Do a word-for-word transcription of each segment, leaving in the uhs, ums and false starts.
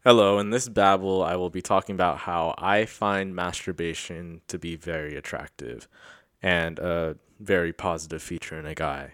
Hello, in this babble, I will be talking about how I find masturbation to be very attractive and a very positive feature in a guy.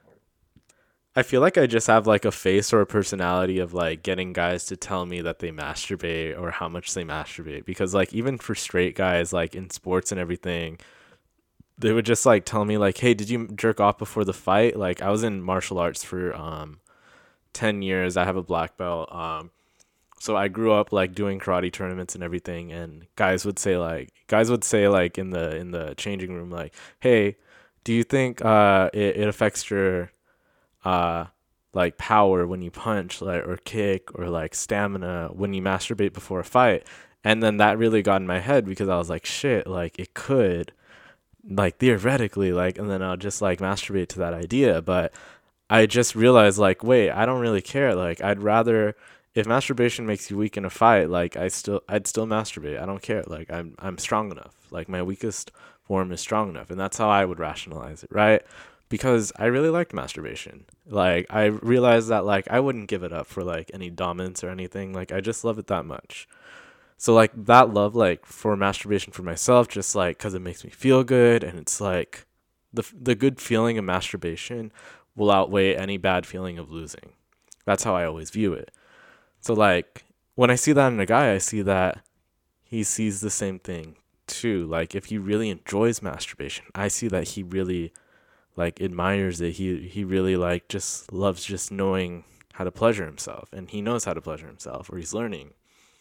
I feel like I just have like a face or a personality of like getting guys to tell me that they masturbate or how much they masturbate because like even for straight guys like in sports and everything, they would just like tell me like, "Hey, did you jerk off before the fight?" Like I was in martial arts for um ten years. I have a black belt. Um so I grew up like doing karate tournaments and everything, and guys would say like guys would say like in the in the changing room like, "Hey, do you think uh it, it affects your uh like power when you punch like or kick or like stamina when you masturbate before a fight?" And then that really got in my head because I was like, "Shit, like it could like theoretically like," and then I'll just like masturbate to that idea, but I just realized like, wait, I don't really care. Like, I'd rather if masturbation makes you weak in a fight, like I still I'd still masturbate. I don't care. Like I'm I'm strong enough. Like my weakest form is strong enough, and that's how I would rationalize it, right? Because I really liked masturbation. Like I realized that like I wouldn't give it up for like any dominance or anything. Like I just love it that much. So like that love like for masturbation for myself just like cuz it makes me feel good and it's like the the good feeling of masturbation will outweigh any bad feeling of losing. That's how I always view it. So like when I see that in a guy, I see that he sees the same thing too. Like if he really enjoys masturbation, I see that he really like admires it. He he really like just loves just knowing how to pleasure himself and he knows how to pleasure himself or he's learning.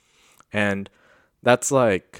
And that's like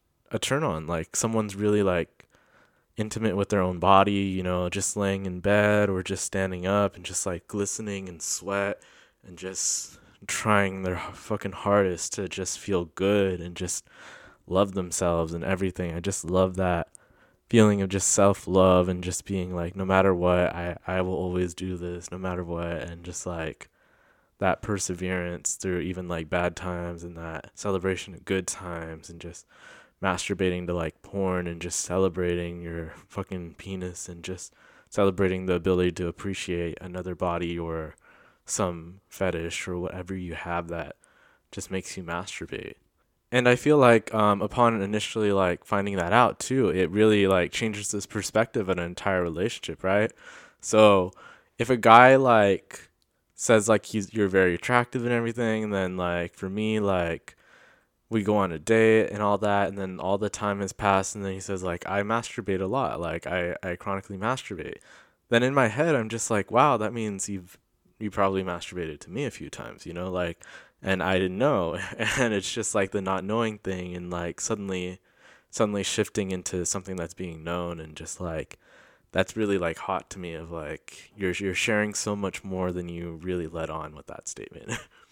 a turn on. Like someone's really like intimate with their own body, you know, just laying in bed or just standing up and just like glistening in sweat and just trying their fucking hardest to just feel good and just love themselves and everything. I just love that feeling of just self love and just being like, no matter what, I, I will always do this, no matter what. And just like that perseverance through even like bad times and that celebration of good times and just masturbating to like porn and just celebrating your fucking penis and just celebrating the ability to appreciate another body or some fetish or whatever you have that just makes you masturbate. And I feel like um, upon initially like finding that out too, it really like changes this perspective of an entire relationship, right? So if a guy like says like he's you're very attractive and everything, and then like for me like we go on a date and all that, and then all the time has passed, and then he says like I masturbate a lot, like I I chronically masturbate. Then in my head I'm just like, wow, that means you've you probably masturbated to me a few times, you know, like, and I didn't know, and it's just like the not knowing thing, and like suddenly suddenly shifting into something that's being known, and just like that's really like hot to me of like you're you're sharing so much more than you really let on with that statement.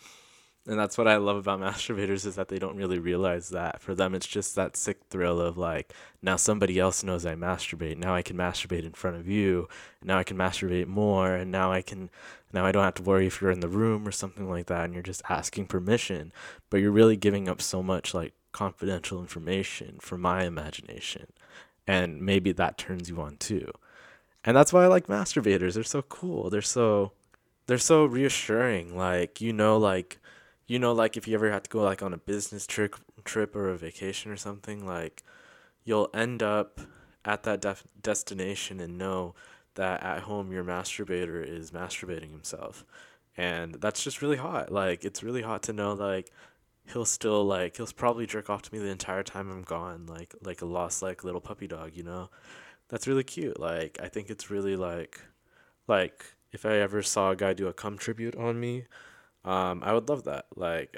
And that's what I love about masturbators is that they don't really realize that. For them, it's just that sick thrill of like, now somebody else knows I masturbate. Now I can masturbate in front of you. Now I can masturbate more. And now I can, now I don't have to worry if you're in the room or something like that. And you're just asking permission. But you're really giving up so much like confidential information for my imagination. And maybe that turns you on too. And that's why I like masturbators. They're so cool. They're so they're so reassuring. Like you know, like you know, like if you ever have to go like on a business trip, trip or a vacation or something, like you'll end up at that def- destination and know that at home your masturbator is masturbating himself, and that's just really hot. Like it's really hot to know like he'll still like he'll probably jerk off to me the entire time I'm gone, like like a lost like little puppy dog, you know. That's really cute. Like I think it's really like like if I ever saw a guy do a cum tribute on me, um, I would love that. Like,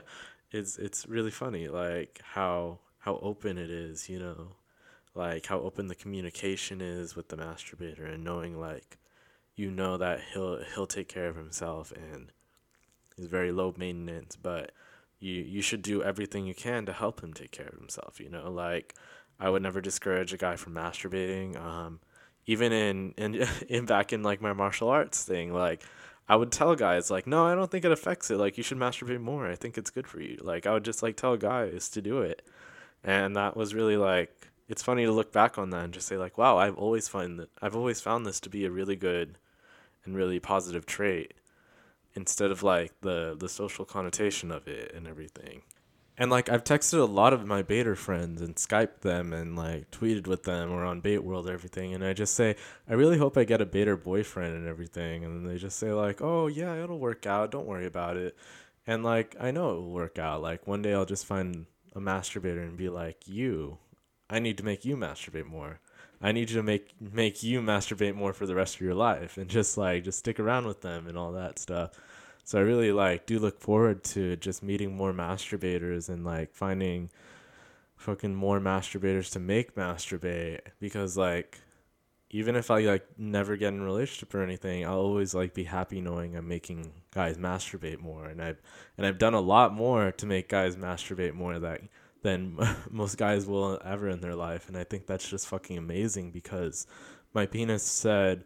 it's it's really funny, like how how open it is, you know, like how open the communication is with the masturbator, and knowing like you know that he'll he'll take care of himself and he's very low maintenance, but you you should do everything you can to help him take care of himself. You know, like I would never discourage a guy from masturbating. Um, even in in in back in like my martial arts thing, like I would tell guys like, no, I don't think it affects it. Like you should masturbate more. I think it's good for you. Like I would just like tell guys to do it, and that was really like it's funny to look back on that and just say like, wow, I've always find that I've always found this to be a really good and really positive trait instead of like the the social connotation of it and everything. And like I've texted a lot of my baiter friends and Skyped them and like tweeted with them or on Bait World and everything, and I just say I really hope I get a baiter boyfriend and everything, and then they just say like, "Oh yeah, it'll work out. Don't worry about it." And like I know it will work out. Like one day I'll just find a masturbator and be like, "You, I need to make you masturbate more. I need you to make make you masturbate more for the rest of your life," and just like just stick around with them and all that stuff. So I really like do look forward to just meeting more masturbators and like finding fucking more masturbators to make masturbate, because like even if I like never get in a relationship or anything, I'll always like be happy knowing I'm making guys masturbate more, and I've and I've done a lot more to make guys masturbate more that than most guys will ever in their life, and I think that's just fucking amazing because my penis said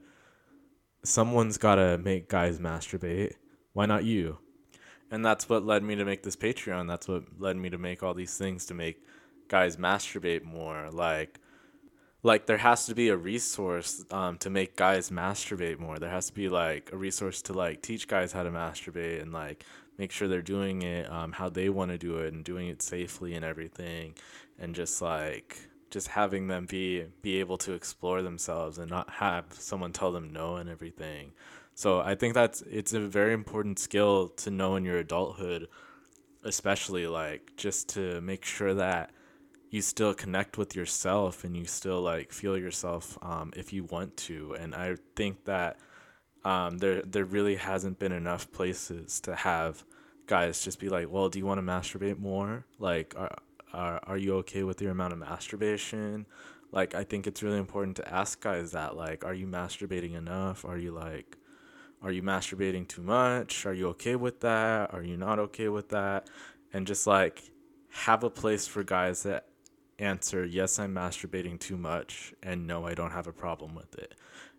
someone's gotta make guys masturbate. Why not you? And that's what led me to make this Patreon. That's what led me to make all these things to make guys masturbate more. Like, like there has to be a resource um, to make guys masturbate more. There has to be like a resource to like teach guys how to masturbate and like make sure they're doing it um, how they want to do it and doing it safely and everything, and just like just having them be be able to explore themselves and not have someone tell them no and everything. So I think that's it's a very important skill to know in your adulthood, especially like just to make sure that you still connect with yourself and you still like feel yourself um, if you want to. And I think that um, there there really hasn't been enough places to have guys just be like, well, do you want to masturbate more? Like, are, are, are you okay with your amount of masturbation? Like, I think it's really important to ask guys that, like, are you masturbating enough? Are you like, are you masturbating too much? Are you okay with that? Are you not okay with that? And just like have a place for guys that answer, yes, I'm masturbating too much, and no, I don't have a problem with it.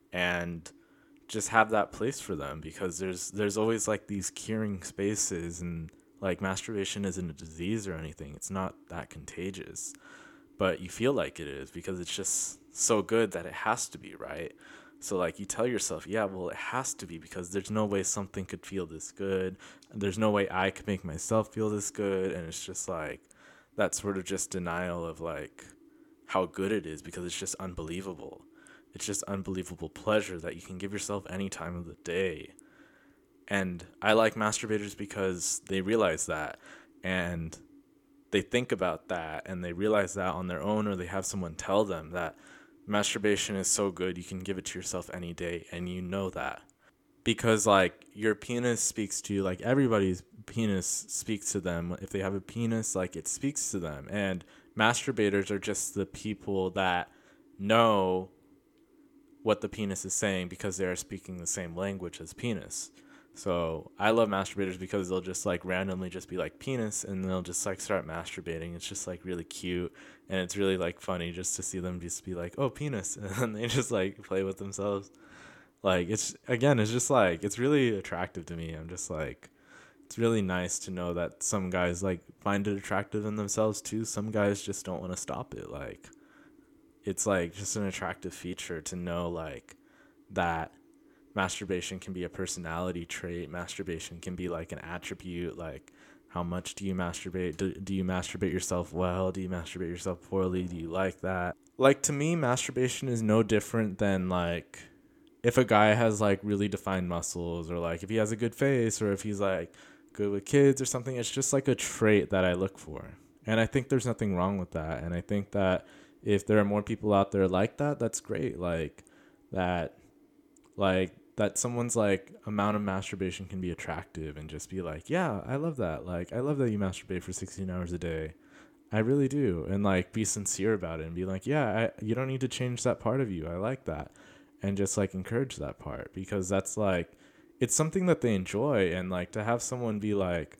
And just have that place for them, because there's there's always like these curing spaces, and like masturbation isn't a disease or anything. It's not that contagious, but you feel like it is because it's just so good that it has to be, right? So like you tell yourself, yeah, well, it has to be because there's no way something could feel this good. There's no way I could make myself feel this good. And it's just like that sort of just denial of like how good it is, because it's just unbelievable. It's just unbelievable pleasure that you can give yourself any time of the day. And I like masturbators because they realize that, and they think about that, and they realize that on their own, or they have someone tell them that masturbation is so good you can give it to yourself any day, and you know that. Because like your penis speaks to you, like everybody's penis speaks to them. If they have a penis, like it speaks to them. And masturbators are just the people that know what the penis is saying because they are speaking the same language as penis. So I love masturbators because they'll just like randomly just be like penis, and they'll just like start masturbating. It's just like really cute, and it's really like funny just to see them just be like, oh, penis, and then they just like play with themselves. Like it's again, it's just like it's really attractive to me. I'm just like, it's really nice to know that some guys like find it attractive in themselves too. Some guys just don't want to stop it. Like it's like just an attractive feature to know like that masturbation can be a personality trait. Masturbation can be like an attribute. Like how much do you masturbate? Do, do you masturbate yourself well? Do you masturbate yourself poorly? Do you like that? Like to me, masturbation is no different than like if a guy has like really defined muscles, or like if he has a good face, or if he's like good with kids or something. It's just like a trait that I look for. And I think there's nothing wrong with that. And I think that if there are more people out there like that, that's great. Like that, like that someone's like amount of masturbation can be attractive, and just be like, yeah, I love that. Like, I love that you masturbate for sixteen hours a day. I really do. And like be sincere about it and be like, yeah, I, you don't need to change that part of you. I like that. And just like encourage that part, because that's like, it's something that they enjoy. And like to have someone be like,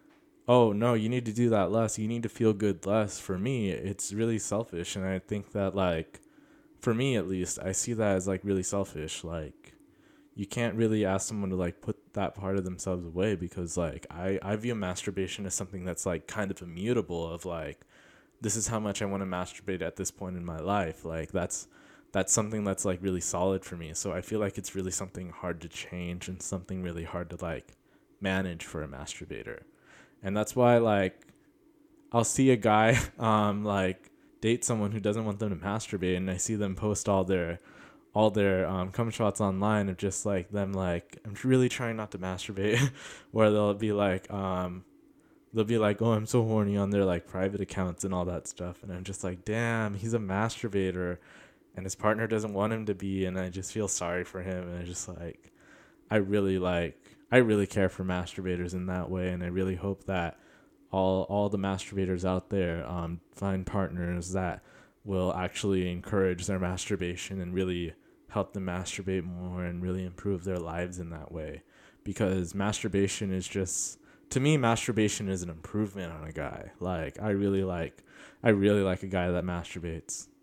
oh no, you need to do that less, you need to feel good less, for me it's really selfish. And I think that like for me at least, I see that as like really selfish. Like you can't really ask someone to like put that part of themselves away, because like I, I view masturbation as something that's like kind of immutable, of like, this is how much I want to masturbate at this point in my life. Like that's that's something that's like really solid for me. So I feel like it's really something hard to change, and something really hard to like manage for a masturbator. And that's why, like, I'll see a guy um like date someone who doesn't want them to masturbate, and I see them post all their all their um cum shots online of just like them like, I'm really trying not to masturbate, where they'll be like um they'll be like, oh, I'm so horny on their like private accounts and all that stuff, and I'm just like, damn, he's a masturbator, and his partner doesn't want him to be, and I just feel sorry for him, and I just like, I really like, I really care for masturbators in that way, and I really hope that all all the masturbators out there um find partners that will actually encourage their masturbation and really help them masturbate more and really improve their lives in that way, because masturbation is just, to me, masturbation is an improvement on a guy. Like, I really like I really like a guy that masturbates.